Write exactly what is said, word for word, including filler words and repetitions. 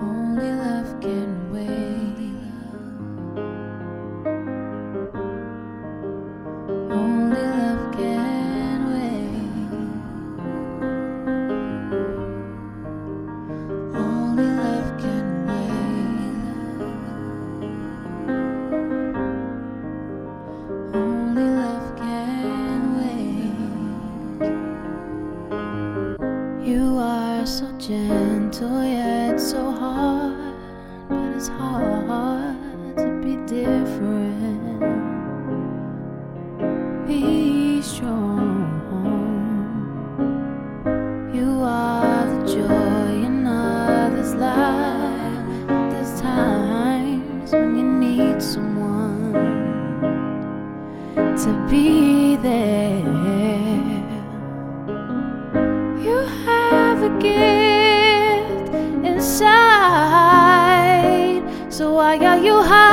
Only love can wait. Only love can wait. Only love can wait. Only love can wait. You are so gentle yet so hard, but it's hard to be different. Be strong. You are the joy in others' lives. There's times when you need someone to be there. You have a gift inside, so why are you hiding?